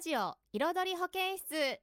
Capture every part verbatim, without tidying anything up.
ジオ彩り保健室。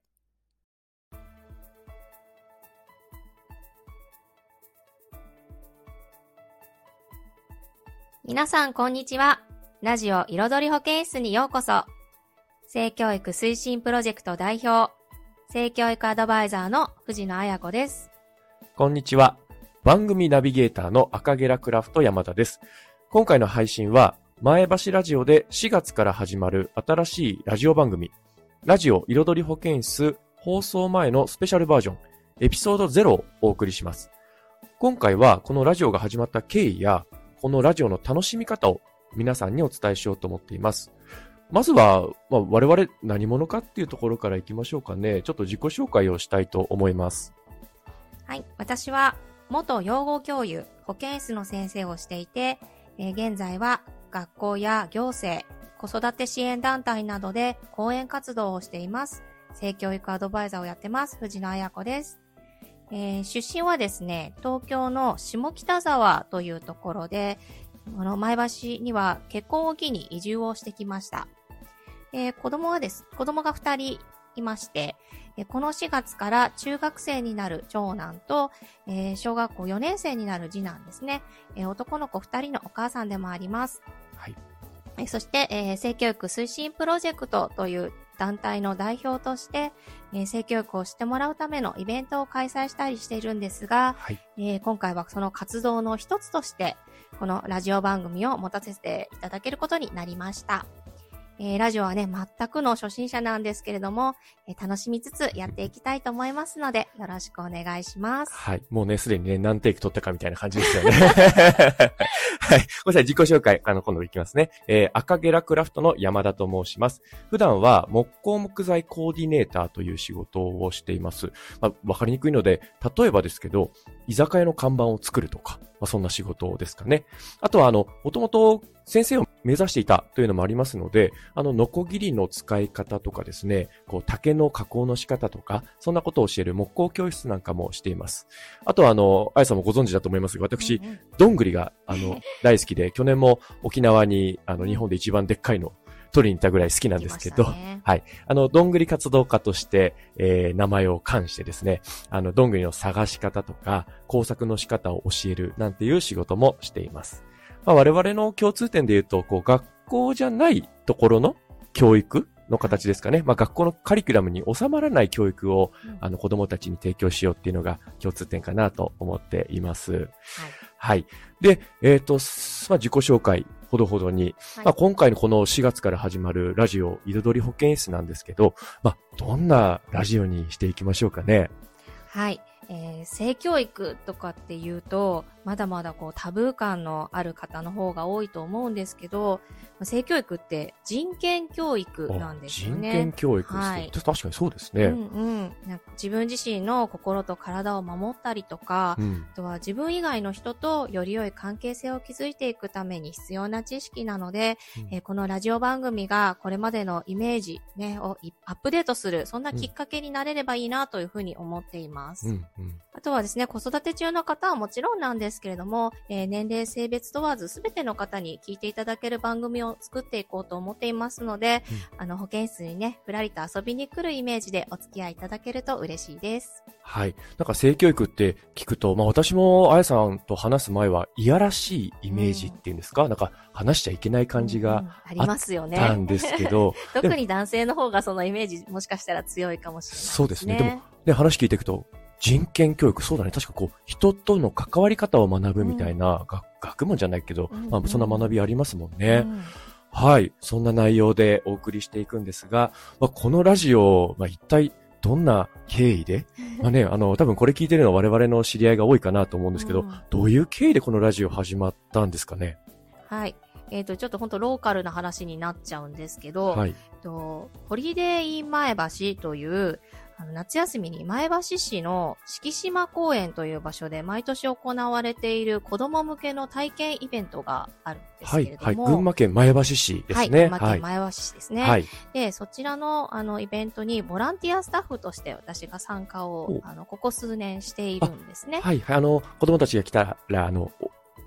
皆さんこんにちは。ラジオ彩り保健室にようこそ。性教育推進プロジェクト代表、性教育アドバイザーの藤野彩子です。 こんにちは。番組ナビゲーターの赤ゲラクラフト山田です。今回の配信は前橋ラジオでしがつから始まる新しいラジオ番組、ラジオ彩り保健室放送前のスペシャルバージョン、エピソードゼロをお送りします。今回はこのラジオが始まった経緯や、このラジオの楽しみ方を皆さんにお伝えしようと思っています。まずは、まあ、我々何者かっていうところからいきましょうかね。ちょっと自己紹介をしたいと思います。 はい、私は元養護教諭、保健室の先生をしていて、えー、現在は学校や行政、子育て支援団体などで講演活動をしています。性教育アドバイザーをやってます藤野彩子です。えー、出身はですね、東京の下北沢というところで、この前橋には結婚を機に移住をしてきました。えー、子供はです、子供がふたりいまして、えー、このしがつから中学生になる長男と、えー、小学校よねん生になる次男ですね。えー、男の子ふたりのお母さんでもあります。 はい。 えー、そして、えー、性教育推進プロジェクトという団体の代表として、えー、性教育をしてもらうためのイベントを開催したりしているんですが、はい、えー、今回はその活動の一つとして、このラジオ番組を持たせていただけることになりました。えー、ラジオはね、全くの初心者なんですけれども、えー、楽しみつつやっていきたいと思いますので、よろしくお願いします。 はい。もうね、すでにね、何テイク取ったかみたいな感じですよね。はい。ごめんなさい。自己紹介、あの、今度いきますね。えー、赤ゲラクラフトの山田と申します。普段は木工木材コーディネーターという仕事をしています。まあ、わかりにくいので、例えばですけど、居酒屋の看板を作るとか、まあ、そんな仕事ですかね。あとは、あの、もともと先生を目指していたというのもありますので、あの、ノコギリの使い方とかですね、こう、竹の加工の仕方とか、そんなことを教える木工教室なんかもしています。あとは、あの、あやさんもご存知だと思いますが、私、うんうん、どんぐりが、あの、大好きで、去年も沖縄に、あの、日本で一番でっかいの、取りに行ったぐらい好きなんですけど、ね、はい。あの、どんぐり活動家として、えー、名前を冠してですね、あの、どんぐりの探し方とか、工作の仕方を教えるなんていう仕事もしています。まあ、我々の共通点で言うと、こう、学校じゃないところの教育の形ですかね。まあ、学校のカリキュラムに収まらない教育を、うん、あの、子供たちに提供しようっていうのが共通点かなと思っています。はい。はい。で、えっと、まあ、自己紹介。ほどほどに、はい、まあ、今回のこのしがつから始まるラジオ彩り保健室なんですけど、まあ、どんなラジオにしていきましょうかね。 はい、えー、性教育とかっていうとまだまだこうタブー感のある方の方が多いと思うんですけど、性教育って人権教育なんですよね。 人権教育ですね、はい、確かにそうですね、 うんうん、なんか自分自身の心と体を守ったりとか、うん、あとは自分以外の人とより良い関係性を築いていくために必要な知識なので、うん、えー、このラジオ番組がこれまでのイメージ、ね、をアップデートする、そんなきっかけになれればいいなというふうに思っています、うんうん、あとはですね、子育て中の方はもちろんなんですけれども、えー、年齢性別問わずすべての方に聞いていただける番組を作っていこうと思っていますので、うん、あの保健室にねふらりと遊びに来るイメージでお付き合いいただけると嬉しいです。 はい。なんか性教育って聞くと、まあ私もあやさんと話す前はいやらしいイメージっていうんですか、うん、なんか話しちゃいけない感じがあったんですけど、うんうん、 特に男性の方がそのイメージもしかしたら強いかもしれないですね。 そうですね。でもね、話聞いていくと人権教育、そうだね。確かこう、人との関わり方を学ぶみたいな、うん、学, 学問じゃないけど、うんうん、まあ、そんな学びありますもんね。うん、はい。そんな内容でお送りしていくんですが、まあ、このラジオ、まあ、一体どんな経緯で、まあね、あの、多分これ聞いてるのは我々の知り合いが多いかなと思うんですけど、うん、どういう経緯でこのラジオ始まったんですかね。 はい。えっと、ちょっと本当ローカルな話になっちゃうんですけど、はい、えっと、ホリデーイン前橋という、あの夏休みに前橋市の敷島公園という場所で毎年行われている子供向けの体験イベントがあるんですけれども、はいはい、 群馬県前橋市ですね。はい、 群馬県前橋市ですね。はい、で、そちらのあのイベントにボランティアスタッフとして私が参加をあのここ数年しているんですね。 はい、あの子供たちが来たらあの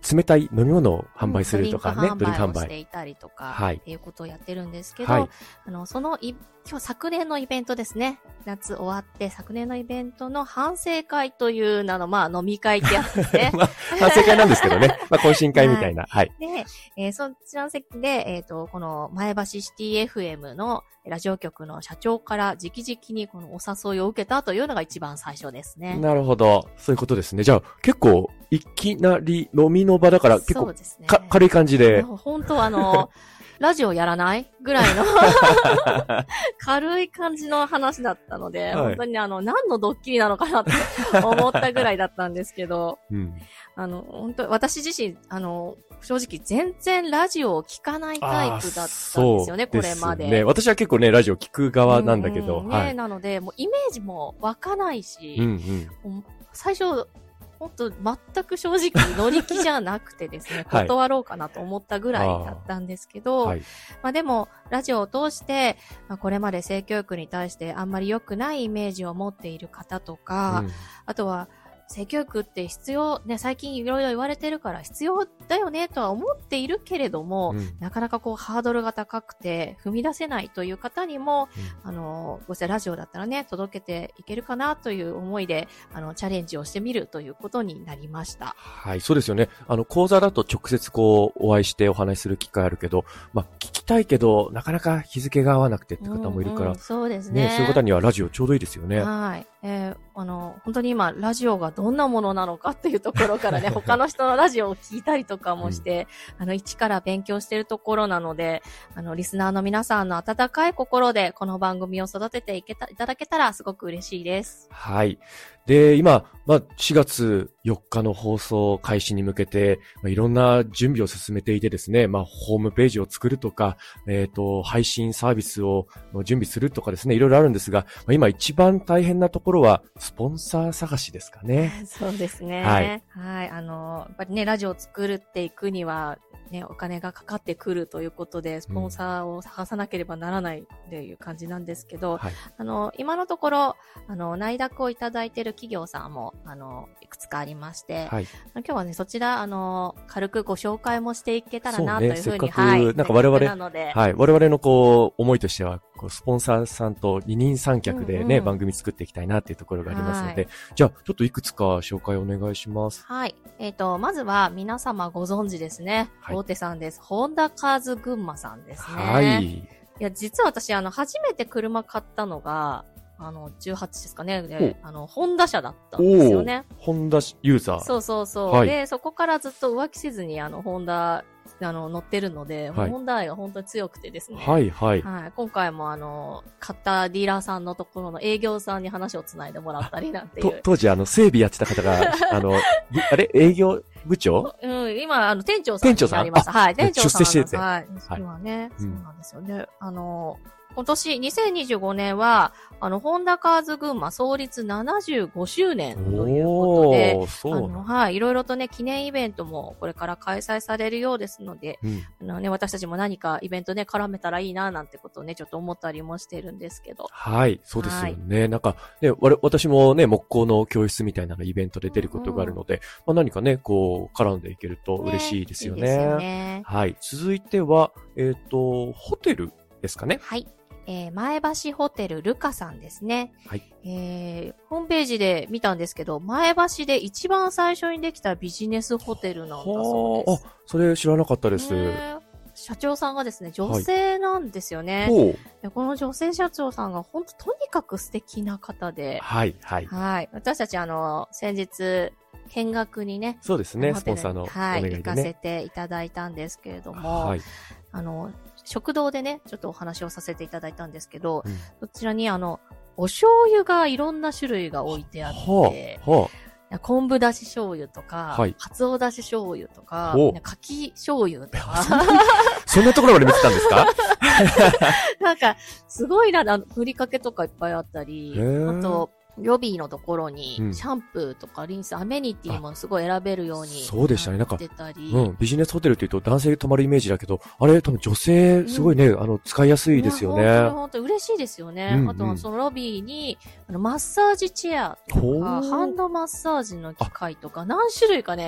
冷たい飲み物を販売するとかね、 ドリンク販売をしていたりとか、はい、っていうことをやってるんですけど、はい、あの、そのい、今日昨年のイベントですね。夏終わって、昨年のイベントの反省会という名の、まあ、飲み会ってやつですね。まあ、 反省会なんですけどね。まあ、懇親会みたいな。はい。 はい、で、えー、そちらの席で、えっと、この前橋シティ エフエム のラジオ局の社長から直々にこのお誘いを受けたというのが一番最初ですね。 なるほど。そういうことですね。じゃあ、結構、いきなり飲みの場だから、結構、そうですね、か軽い感じで。 本当あの、ラジオやらないぐらいの軽い感じの話だったので、はい、本当にあの、何のドッキリなのかなって思ったぐらいだったんですけど、うん、あの、本当私自身、あの、正直全然ラジオを聞かないタイプだったんですよね、これまで。 ね、私は結構ね、ラジオ聞く側なんだけど。 うんうんね、はい、なので、もうイメージも湧かないし、うんうん、最初、本当全く正直乗り気じゃなくてですね、断ろうかなと思ったぐらいだったんですけど、はい、まあでも、ラジオを通して、まあ、これまで性教育に対してあんまり良くないイメージを持っている方とか、うん、あとは、性教育って必要、ね、最近いろいろ言われてるから必要だよねとは思っているけれども、うん、なかなかこうハードルが高くて踏み出せないという方にも、うん、あの、ごしてラジオだったらね、届けていけるかなという思いで、あの、チャレンジをしてみるということになりました。 はい、そうですよね。あの、講座だと直接こう、お会いしてお話しする機会あるけど、まあ、聞きたいけど、なかなか日付が合わなくてって方もいるから、うんうん、 そうですね。 ね、そういう方にはラジオちょうどいいですよね。 はい。えー、あの、本当に今、ラジオがどんなものなのかっていうところからね、他の人のラジオを聞いたりとかもして、うん、あの、一から勉強しているところなので、あの、リスナーの皆さんの温かい心で、この番組を育てていけた、いただけたらすごく嬉しいです。 はい。で、今、まあ、しがつよっかの放送開始に向けて、まあ、いろんな準備を進めていてですね、まあ、ホームページを作るとか、えっと、配信サービスを準備するとかですね、いろいろあるんですが、まあ、今一番大変なところは、スポンサー探しですかね。 そうですね。はい。はい。あの、やっぱりね、ラジオを作っていくには、ね、お金がかかってくるということで、スポンサーを探さなければならないっていう感じなんですけど、うん、はい、あの、今のところ、あの、内諾をいただいている企業さんも、あの、いくつかありまして、はい、今日はね、そちら、あの、軽くご紹介もしていけたらな、というふうに、はい。 なんか我々、はい。我々のこう、思いとしては、こうスポンサーさんと二人三脚でね、うんうん、番組作っていきたいなっていうところがありますので、はい、じゃあ、ちょっといくつか紹介お願いします。 はい。えっと、まずは、皆様ご存知ですね。はい、大手さんです。ホンダカーズ群馬さんですね。はい。いや、実は私、あの、初めて車買ったのが、あの、じゅうはちですかね。で、あの、ホンダ車だったんですよね。 ホンダユーザー。 そうそうそう。はい、で、そこからずっと浮気せずに、あの、ホンダ、あの、乗ってるので、はい、ホンダ愛が本当に強くてですね。 はいはい。 はい。今回もあの、買ったディーラーさんのところの営業さんに話をつないでもらったりなんていう。 当時、あの、整備やってた方が、あの、あれ営業部長うん、今、あの、店長さんになりました。はい。店長さん。 出世してて。 はい。今ね、そうなんですよね。あの、今年にせんにじゅうごねんは、あの、ホンダカーズ群馬創立ななじゅうごしゅうねんということで、あの、はい、いろいろとね、記念イベントもこれから開催されるようですので、うん、あのね、私たちも何かイベントね、絡めたらいいな、なんてことをね、ちょっと思ったりもしてるんですけど。 はい、そうですよね。はい、なんか、ね、わ私もね、木工の教室みたいなのイベントで出ることがあるので、うん、まあ、何かね、こう、絡んでいけると嬉しいですよね。ね、いいですよね。はい。続いては、えっと、ホテルですかね。 はい。えー、前橋ホテルルカさんですね。はい。えー、ホームページで見たんですけど、前橋で一番最初にできたビジネスホテルなんだそうです。 あ、それ知らなかったです。 社長さんがですね、女性なんですよね。はい、でこの女性社長さんが本当とにかく素敵な方で。 はい、はい。 はい。私たちあの、先日、見学にね。 そうですね、スポンサーのお願いでね。はい、 行かせていただいたんですけれども、はい。あの、食堂でね、ちょっとお話をさせていただいたんですけど、うん、そちらにあの、お醤油がいろんな種類が置いてあって、はあはあ、昆布だし醤油とか、はい、かつおだし醤油とか、かき醤油とか。 そんなところまで見てたんですかなんか、すごいな、ふりかけとかいっぱいあったり、あと、ロビーのところに、シャンプーとかリンス、うん、アメニティもすごい選べるように。 そうでしたね。なんか、うん、ビジネスホテルって言うと男性泊まるイメージだけど、あれ、多分女性、すごいね、うん、あの、使いやすいですよね。 本当本当嬉しいですよね。うんうん、あとは、そのロビーに、あの、マッサージチェアとか、ハンドマッサージの機械とか、何種類かね、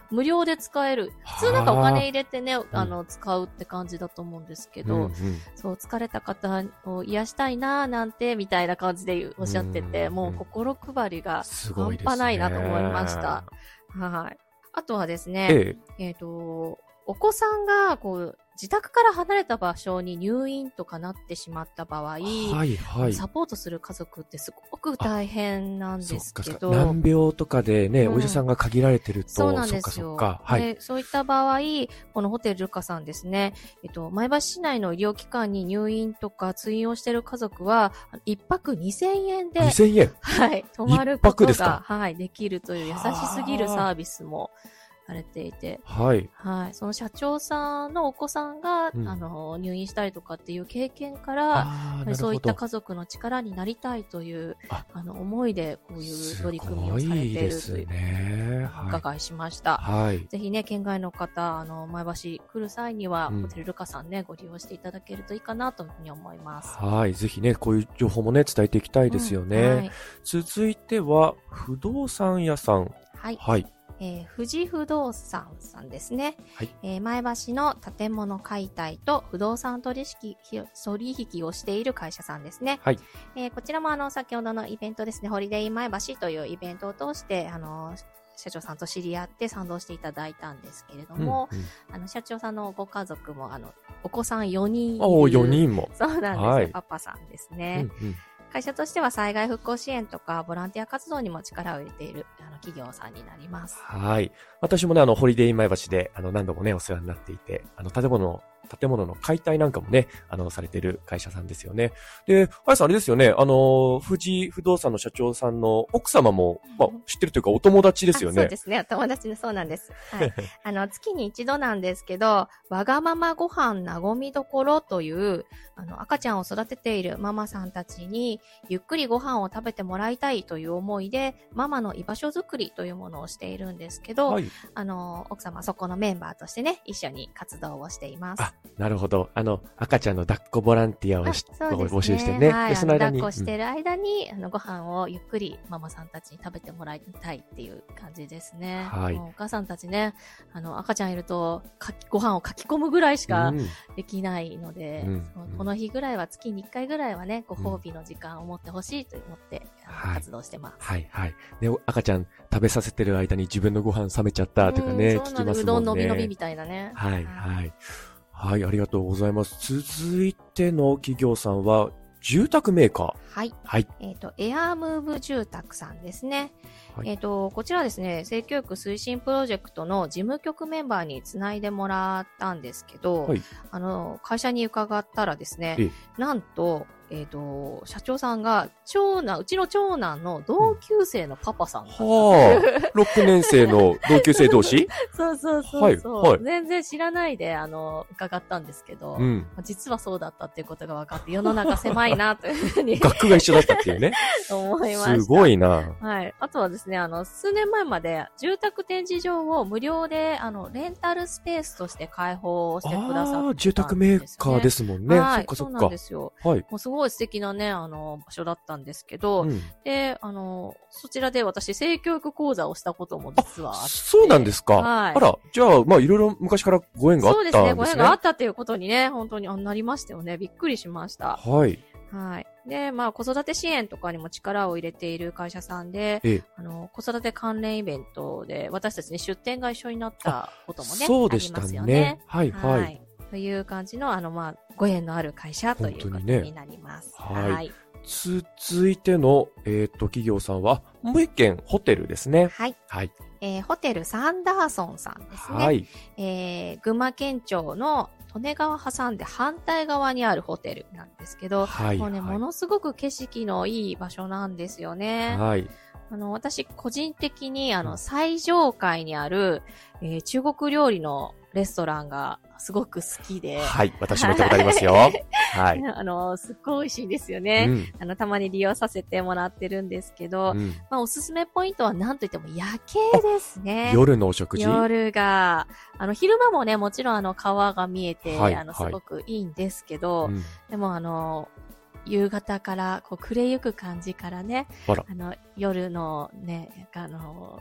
無料で使える。普通なんかお金入れてね、あの、使うって感じだと思うんですけど、うんうん、そう、疲れた方を癒したいなーなんて、みたいな感じでおっしゃってて、うんうん、もう心配りが半端ないなと思いました。はい。あとはですね、えええーと、お子さんが、こう、自宅から離れた場所に入院とかなってしまった場合、はいはい、サポートする家族ってすごく大変なんですけど。 難病とかでね、うん、お医者さんが限られてると。 そうなんですよ。そっかそっか、はい、でそういった場合、このホテルルカさんですね、えっと、前橋市内の医療機関に入院とか通院をしている家族は、一泊にせんえんで、 にせんえんはい、泊まることが、はい、できるという優しすぎるサービスも、されていて、はい。はい。その社長さんのお子さんが、うん、あの、入院したりとかっていう経験から、そういった家族の力になりたいという、あ, あの、思いで、こういう取り組みをされているという、ね、お伺いしました。はい。ぜひね、県外の方、あの、前橋来る際には、うん、ホテルルカさんね、ご利用していただけるといいかなというふうに思います。 はい。ぜひね、こういう情報もね、伝えていきたいですよね。うんはい、続いては、不動産屋さん。 はい。はい。えー、富士不動産さんですね、はいえー、前橋の建物解体と不動産取引取引をしている会社さんですね、はいえー、こちらもあの先ほどのイベントですねホリデー前橋というイベントを通してあの社長さんと知り合って賛同していただいたんですけれども、うんうん、あの社長さんのご家族もあのお子さんよにんいるおよにんもそうなんですよ、はい、パパさんですね、うんうん会社としては災害復興支援とかボランティア活動にも力を入れているあの企業さんになります。 はい。私もね、あの、ホリデーイン前橋で、あの、何度もね、お世話になっていて、あの、建物の、建物の解体なんかもね、あの、されてる会社さんですよね。で、あやさんあれですよね、あの、富士不動産の社長さんの奥様も、まあ、知ってるというかお友達ですよね。 そうですね、お友達のそうなんです。はい。あの、月に一度なんですけど、わがままご飯なごみどころという、あの、赤ちゃんを育てているママさんたちに、ゆっくりご飯を食べてもらいたいという思いで、ママの居場所づくりというものをしているんですけど、はい、あの、奥様そこのメンバーとしてね、一緒に活動をしています。 あ、なるほど。あの、赤ちゃんの抱っこボランティアをし、ね、募集してね。 はい、でその間に抱っこしてる間に、うん、あのご飯をゆっくりママさんたちに食べてもらいたいっていう感じですね。はい。お母さんたちね、あの、赤ちゃんいると、かきご飯をかき込むぐらいしかできないので、うん、この日ぐらいは月にいっかいぐらいはね、ご褒美の時間を持ってほしいと思って、うん、活動してます。 はい、はい、はい。ね、赤ちゃん食べさせてる間に自分のご飯冷めちゃったとかね、うん、聞きますもんね。 うどんのびのびみたいなね。 はい、はい。はい、ありがとうございます。続いての企業さんは、住宅メーカー。 はい。はい。えっと、エアームーブ住宅さんですね。はい、えっと、こちらですね、性教育推進プロジェクトの事務局メンバーにつないでもらったんですけど、はい、あの、会社に伺ったらですね、なんと、えっと、社長さんが、長男、うちの長男の同級生のパパさんだった、うん、 はあ、ろくねん生の同級生同士そうそうそうそう、はいはい、全然知らないで、あの、伺ったんですけど、うん、実はそうだったっていうことが分かって、世の中狭いなというふうに。 学区が一緒だったっていうね。 思いました。 すごいな。 はい。あとはですね、あの、数年前まで、住宅展示場を無料で、あの、レンタルスペースとして開放してくださってたんです、ね。ああ、 住宅メーカーですもんね。はい、そっかそっか。 そうなんですよ。はい。もうすごい素敵なね、あの、場所だったんですけど、うん、で、あの、そちらで私、性教育講座をしたことも実はあって。 そうなんですか。はい。あら、じゃあ、まあ、いろいろ昔からご縁があったんですね。そうですね、 ご縁があったっていうことにね、本当にあなりましたよね。びっくりしました。はい。はい。で、まあ、子育て支援とかにも力を入れている会社さんで、ええ、あの、子育て関連イベントで、私たちに出展が一緒になったこともね、 そうでしたね。ありますよね。はい、はい、はい。 という感じの、あの、まあ、ご縁のある会社ということになります。ね、はい。はい。 続いての、えっと、企業さんは、三重県ホテルですね。 はい。はい。えー、ホテルサンダーソンさんですね。はい。えー、群馬県庁の利根川挟んで反対側にあるホテルなんですけど、はい、もうね、はい、ものすごく景色のいい場所なんですよね。はい。あの、私、個人的に、あの、最上階にある、えー、中国料理のレストランがすごく好きで。 はい。私も行ったことありますよ。はい。 あの、すっごい美味しいんですよね。うん、あの、たまに利用させてもらってるんですけど、うん、まあ、おすすめポイントは何といっても夜景ですね。 夜のお食事？ 夜が、あの、昼間もね、もちろんあの、川が見えて、はい、あの、すごくいいんですけど、はい、でもあの、夕方から、こう、暮れゆく感じからね、あの、夜のね、あの、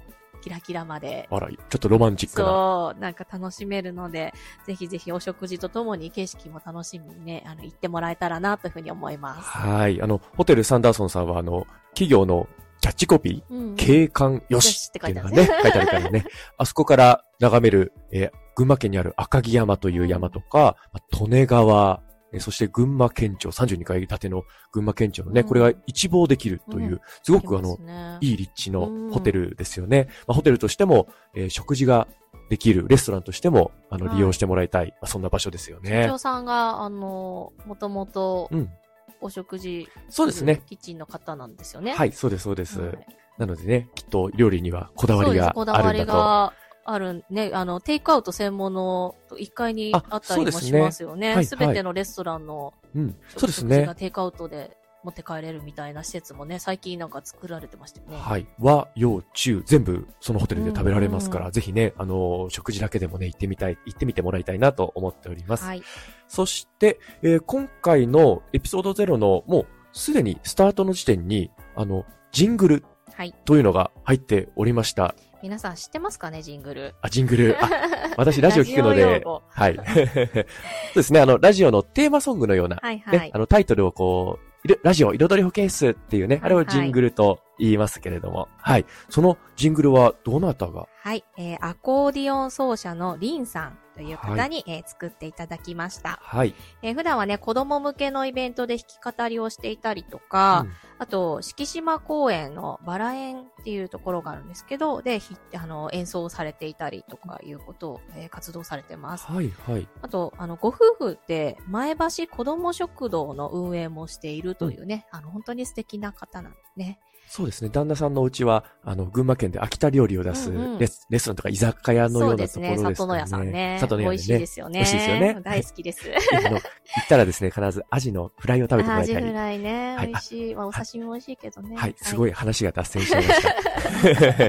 キラキラまで。 あら、ちょっとロマンチックな。 そう、なんか楽しめるので、ぜひぜひお食事とともに景色も楽しみにね、あの、行ってもらえたらなというふうに思います。 はい。あの、ホテルサンダーソンさんは、あの、企業のキャッチコピー、うん、景観よしっていうのがね、書いてあるからね。あそこから眺める、えー、群馬県にある赤城山という山とか、利根川、そして群馬県庁、さんじゅうにかい建ての群馬県庁のね、うん、これが一望できるという、うん、すごくあの、ね、いい立地のホテルですよね。うんまあ、ホテルとしても、えー、食事ができるレストランとしても、あの、利用してもらいたい、はいまあ、そんな場所ですよね。 社長さんが、あの、もともと、お食事、 そうですね。 キッチンの方なんですよね。 はい、そうです、そうです。はい、なのでね、きっと料理にはこだわりがあるんだと。 こだわりがあるね、あの、テイクアウト専門のいっかいにあったりもしますよね。すべ、ねはい、てのレストランの、 うん、そうですね。 がテイクアウトで持って帰れるみたいな施設もね、最近なんか作られてましたよね。 はい。和、洋、中、全部そのホテルで食べられますから、ぜひね、あの、食事だけでもね、行ってみたい、行ってみてもらいたいなと思っております。はい。そして、えー、今回のエピソードゼロの、もうすでにスタートの時点に、あの、ジングルというのが入っておりました。はい皆さん知ってますかね、ジングル。 あ、ジングル。あ、私ラジオ聞くので、はい。そうですね、あの、ラジオのテーマソングのような、はいはいね、あの、タイトルをこう、ラジオ彩り保健室っていうね、はいはい、あれをジングルと言いますけれども、はい。そのジングルはどなたがはい、えー、アコーディオン奏者のリンさんという方に、はいえー、作っていただきました。はい。えー、普段はね、子供向けのイベントで弾き語りをしていたりとか、うん、あと、敷島公園のバラ園っていうところがあるんですけど、で、あの、演奏されていたりとかいうことを、えー、活動されてます。はい、はい。あと、あの、ご夫婦で前橋子ども食堂の運営もしているというね、うん、あの、本当に素敵な方なんですね。 そうですね。旦那さんのお家は、あの、群馬県で秋田料理を出すレス、うんうん、レストランとか居酒屋のようなところですね。そうですね。里の屋さんね。 里の屋ね。 美味しいですよね。 美味しいですよね。 大好きです。 あの、行ったらですね、必ずアジのフライを食べてもらいたい。 アジフライね。美味しい。まあ、お刺身も美味しいけどね。 はい。すごい話が脱線しちゃいました。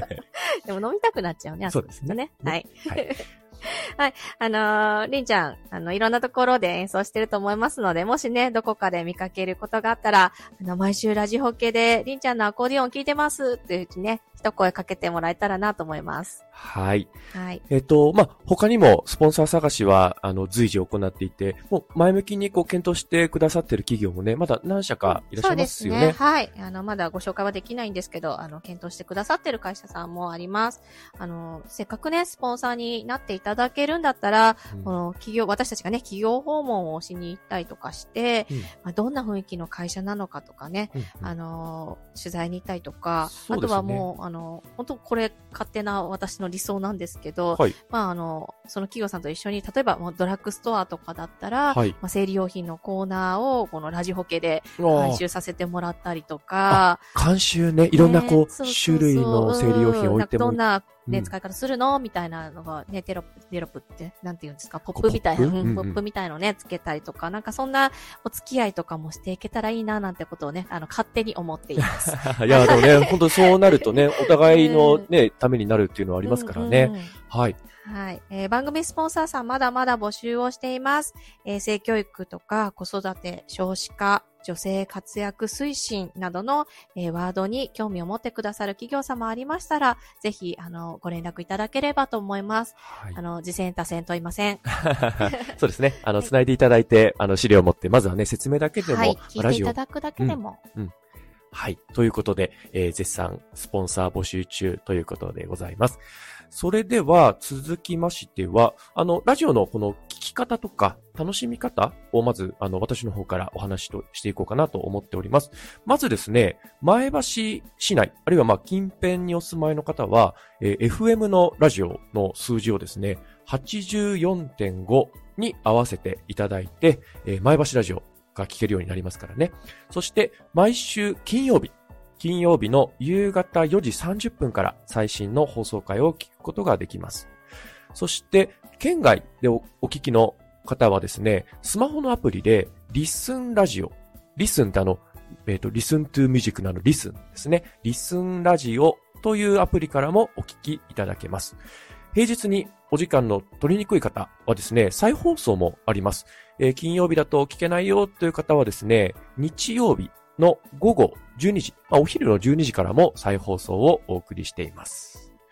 でも飲みたくなっちゃうね。 そうですね。 はい。はいはい。あのー、りんちゃん、あの、いろんなところで演奏してると思いますので、もしね、どこかで見かけることがあったら、あの、毎週ラジホケで、りんちゃんのアコーディオン聞いてますっていううちね、一声かけてもらえたらなと思います。 はい。はい。えっと、まあ、他にもスポンサー探しは、あの、随時行っていて、もう前向きにこう検討してくださってる企業もね、まだ何社かいらっしゃいますよね。そうですね。 はい。あの、まだご紹介はできないんですけど、あの、検討してくださってる会社さんもあります。あの、せっかくね、スポンサーになっていただけるんだったら、うん、この企業、私たちがね、企業訪問をしに行ったりとかして、うんまあ、どんな雰囲気の会社なのかとかね、うんうん、あの、取材に行ったりとか、ね、あとはもう、あの、本当これ勝手な私の理想なんですけど、はい、まあ、あの、その企業さんと一緒に、例えばもうドラッグストアとかだったら、はい、まあ、生理用品のコーナーをこのラジホケで監修させてもらったりとか、 監修ね、いろんなこう、ね、そうそうそう種類の生理用品を置いても、 どんなね、うん、使い方するのみたいなのがね、テロップ、テロップって、なんて言うんですか、ポップみたいな、ポップ、うんうん、ポップみたいのね、つけたりとか、なんかそんなお付き合いとかもしていけたらいいな、なんてことをね、あの、勝手に思っています。 いや、でもね、本当そうなるとね、お互いのね、ためになるっていうのはありますからね。うんうん、はい。 はい、えー。番組スポンサーさんまだまだ募集をしています。えー、性教育とか子育て、少子化、女性活躍推進などの、えー、ワードに興味を持ってくださる企業様ありましたら、ぜひ、あの、ご連絡いただければと思います。はい、あの、次戦多戦問いません。 そうですね。あの、繋いでいただいて、あの、資料を持って、まずはね、説明だけでも、はい、 聞いていただくだけでも。 うんうんはい。ということで、えー、絶賛スポンサー募集中ということでございます。それでは続きましては、あの、ラジオのこの聞き方とか楽しみ方をまず、あの、私の方からお話としていこうかなと思っております。まずですね、前橋市内、あるいはまあ近辺にお住まいの方は、えー、エフエム のラジオの数字をですね、はちじゅうよんてんご に合わせていただいて、えー、前橋ラジオが聞けるようになりますからね。そして、毎週金曜日、金曜日の夕方よじさんじゅっぷんから最新の放送回を聞くことができます。そして、県外で お, お聞きの方はですね、スマホのアプリで、リスンラジオ。リスンってあの、えっと、リスントゥミュージックのあのリスンですね。リスンラジオというアプリからもお聞きいただけます。平日にお時間の取りにくい方はですね、再放送もあります。えー、金曜日だと聞けないよという方はですね、日曜日の午後じゅうにじ、まあ、お昼のじゅうにじからも再放送をお送りしています。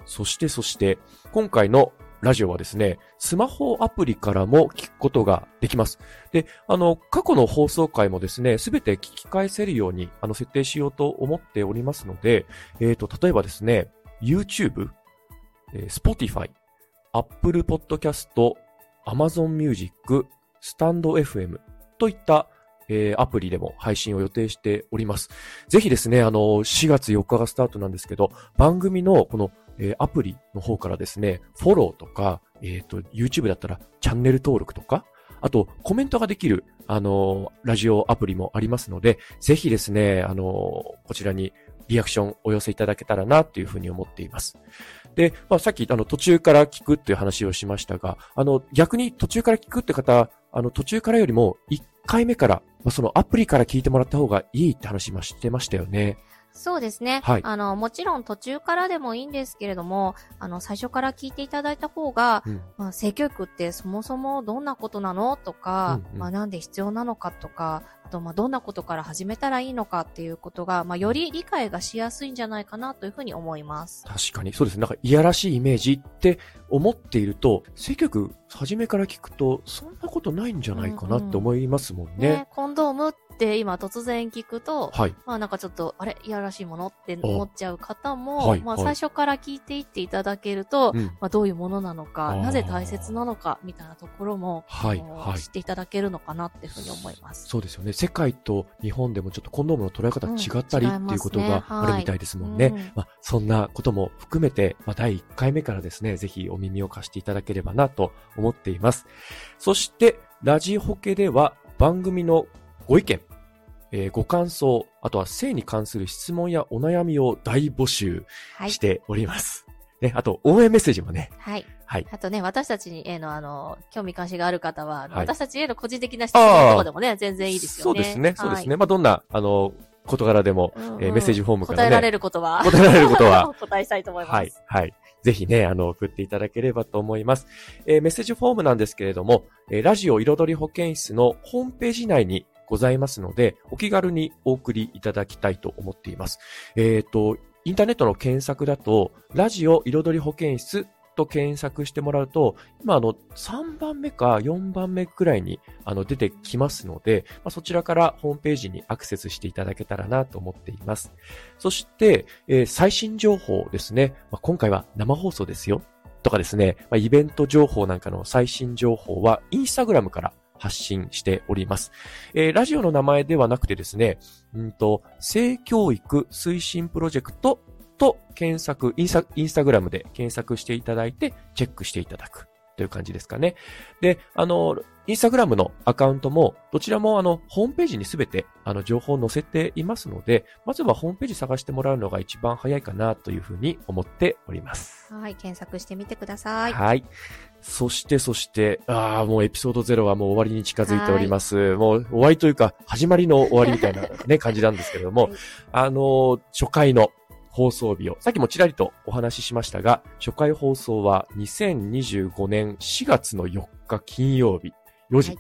そしてそして、今回のラジオはですね、スマホアプリからも聞くことができます。で、あの、過去の放送回もですね、すべて聞き返せるように、あの、設定しようと思っておりますので、えっと、例えばですね、YouTube、えー、Spotify、Apple Podcast、Amazon Music、スタンド エフエム といった、えー、アプリでも配信を予定しております。ぜひですね、あの、しがつよっかがスタートなんですけど、番組のこの、えー、アプリの方からですね、フォローとか、えっと、YouTube だったらチャンネル登録とか、あと、コメントができる、あの、ラジオアプリもありますので、ぜひですね、あの、こちらにリアクションお寄せいただけたらな、というふうに思っています。で、まあ、さっき、あの、途中から聞くっていう話をしましたが、あの、逆に途中から聞くって方、あの、途中からよりもいっかいめから、まあ、そのアプリから聞いてもらった方がいいって話もしてましたよね。 そうですね。はい。あの、もちろん途中からでもいいんですけれども、あの、最初から聞いていただいた方が、うん、まあ、性教育ってそもそもどんなことなのとか、うんうん、まあ、なんで必要なのかとか、あと、まあ、どんなことから始めたらいいのかっていうことが、まあ、より理解がしやすいんじゃないかなというふうに思います。 確かに。そうですね。なんか、いやらしいイメージって思っていると、性教育、初めから聞くと、そんなことないんじゃないかなって思いますもんね。うんうん、ね、 コンドームって今突然聞くと、はい、まあなんかちょっと、あれいやらしいものって思っちゃう方も、はい、まあ最初から聞いていっていただけると、はい、まあどういうものなのか、なぜ大切なのか、みたいなところも、はいはい、知っていただけるのかなっていうふうに思います。 そうですよね。世界と日本でもちょっとコンドームの捉え方違ったり、うん、っていうことがあるみたいですもんね。はい、まあそんなことも含めて、まあだいいっかいめからですね、ぜひお耳を貸していただければなと思っています。そして、ラジホケでは番組のご意見、えー、ご感想、あとは性に関する質問やお悩みを大募集しております。はい、ね、あと応援メッセージもね。 はい。はい。あとね、私たちへのあの、興味関心がある方は、はい、私たちへの個人的な質問とかでもね、全然いいですよね。 そうですね、そうですね。はい、まあ、どんな、あの、事柄でも、うんうん、えー、メッセージフォームからね。 答えられることは。 答えられることは。 答えしたいと思います。 はい。はい。ぜひね、あの、送っていただければと思います。えー、メッセージフォームなんですけれども、えー、ラジオ彩り保健室のホームページ内にございますので、お気軽にお送りいただきたいと思っています。えっと、インターネットの検索だと、ラジオ彩り保健室と検索してもらうと、今あの、さんばんめかよんばんめくらいにあの出てきますので、まあ、そちらからホームページにアクセスしていただけたらなと思っています。そして、えー、最新情報ですね。まあ、今回は生放送ですよ。とかですね、まあ、イベント情報なんかの最新情報はインスタグラムから発信しております。えー、ラジオの名前ではなくてですね、うんと、性教育推進プロジェクトと検索、インスタ、インスタグラムで検索していただいて、チェックしていただくという感じですかね。で、あの、インスタグラムのアカウントも、どちらもあの、ホームページにすべて、あの、情報を載せていますので、まずはホームページ探してもらうのが一番早いかなというふうに思っております。 はい、検索してみてください。 はい。そして、そして、ああ、もうエピソードゼロはもう終わりに近づいております。もう終わりというか、始まりの終わりみたいなね、感じなんですけれども、はい、あの、初回の放送日を、さっきもちらりとお話ししましたが、初回放送はにせんにじゅうごねんしがつのよっか金曜日、よじ、はい、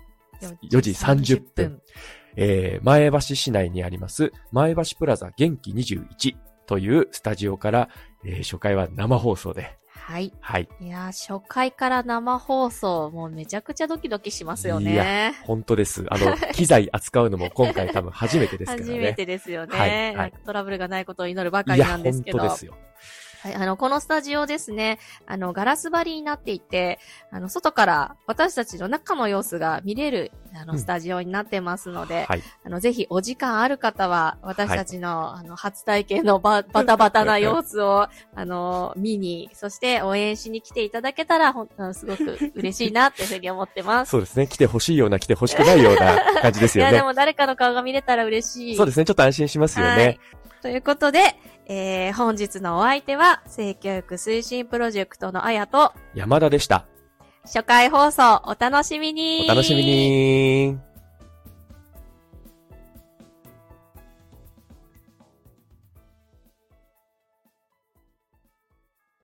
よじさんじゅっぷん、えー、前橋市内にあります、前橋プラザ元気にじゅういちというスタジオから、えー、初回は生放送で、 はい。はい。いやー、初回から生放送、もうめちゃくちゃドキドキしますよね。いや、 本当です。あの、機材扱うのも今回多分初めてですからね。 初めてですよね。はい。はい、トラブルがないことを祈るばかりなんですけど。いや、本当ですよ。はい、あの、このスタジオですね、あの、ガラス張りになっていて、あの、外から私たちの中の様子が見れる、あの、スタジオになってますので、うん、はい、あの、ぜひお時間ある方は、私たちの、はい、あの、初体験のバ、バタバタな様子を、あの、見に、そして応援しに来ていただけたら、ほん、すごく嬉しいなっていうふうに思ってます。 そうですね。来てほしいような、来てほしくないような感じですよね。 いや、でも誰かの顔が見れたら嬉しい。 そうですね。ちょっと安心しますよね。はい、 ということで、えー、本日のお相手は、性教育推進プロジェクトのあやと、 山田でした。 初回放送お楽しみに。 お楽しみに。